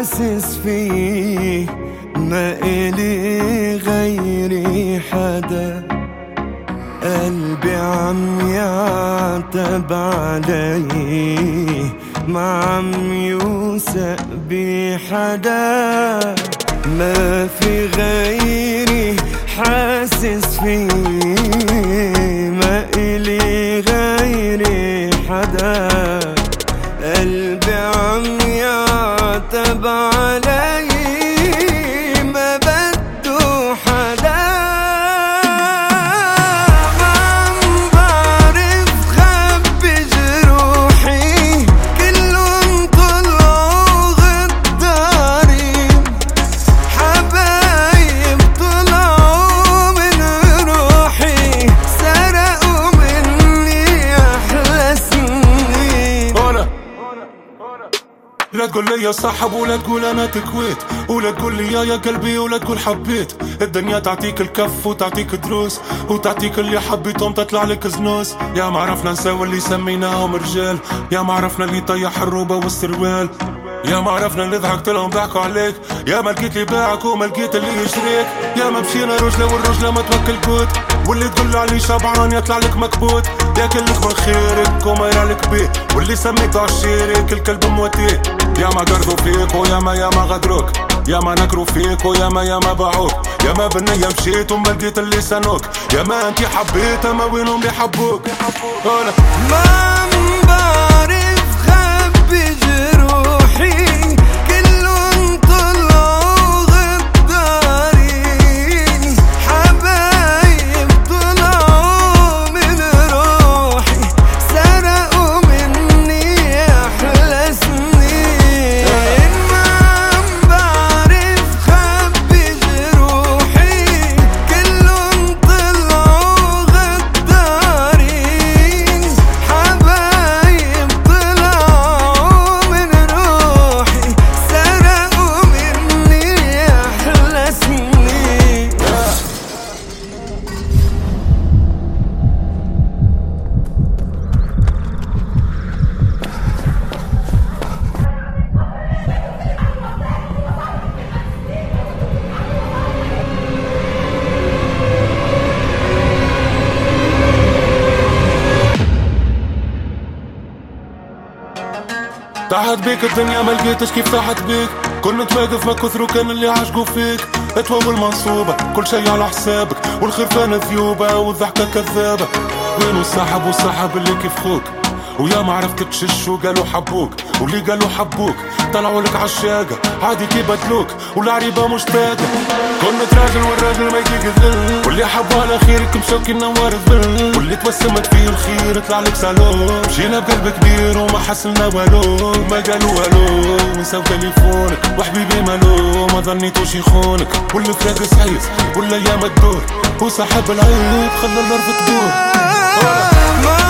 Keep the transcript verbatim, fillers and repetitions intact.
حاسس فيه ما إلي غيري حدا، قلبي عم يعتب عليه ما عم يوثق بحدا، ما في غيري حاسس فيه ما إلي غيري حدا، قلبي عم يعتب عليه ما بده حدا، ما عم بعرف خبي جروحي كلهم طلعوا غدارين، حبايب طلعوا من روحي سرقوا مني أحلى سنين. لا تقول لي يا صاحب ولا تقول انا تكويت، ولا تقول لي يا يا قلبي ولا تقول حبيت. الدنيا تعطيك الكف وتعطيك دروس وتعطيك اللي حبيتهم تطلع لك زنوس. يا ما عرفنا نساوي اللي سميناهم رجال، يا ما عرفنا اللي طيح الروبه والسروال، يا ما عرفنا اللي ضحكت لهم ضحكوا عليك، يا ما لقيت اللي باعك وما لقيت اللي يشريك، يا ما مشينا رجله والرجله ما توكل كوت، واللي تقول عليه شبعان يطلع لك مكبوت، ياكلك من خيرك وما يرالك بيه، واللي سميته عشيرك الكلب موتيه. يا ما قرضوا فيك ويا ما يا ما غدروك، يا ما نكروا فيك ويا ما يا ما باعوك، يا ما بالنية مشيت وما لقيت اللي سنوك، يا ما انتي حبيتها ما وينهم بيحبوك. ما عم بعرف خبي جروحي كلهم طلعوا غدارين، حبايب طلعوا من روحي سرقوا مني أحلى سنين. ما عم بعرف خبي جروحي كلهم طلعوا غدارين، حبايب طلعوا من روحي سرقوا مني أحلى سنين. طاحت بيك الدنيا ما لقيتش كيف طاحت بيك، كنت واقف ما كثروا كان اللي عاشقوا فيك، اتوه المنصوبة كل شي على حسابك، والخرفان ذيوبة والضحكة كذابة. وين الصاحب والصاحب اللي كيف خوك، ويا ما عرفت تشش وقالوا حبوك، واللي قالوا حبوك طلعوا لك عالشاقة عادي كي بدلوك، والعريبة مشتاقة. كنت راجل والراجل ما يديك ذل، واللي حبوا على خيرك مشوكي النوار الذل، واللي تبسمت فيه الخير طلع لك سالون. مشينا بقلب كبير وما حسلنا والو، ما قالوا والو ونساو تليفونك، وحبيبي مالو ما ظنيتوش يخونك، والفراق سعيد والايام تدور، وصاحب العيب خلى الارض تدور.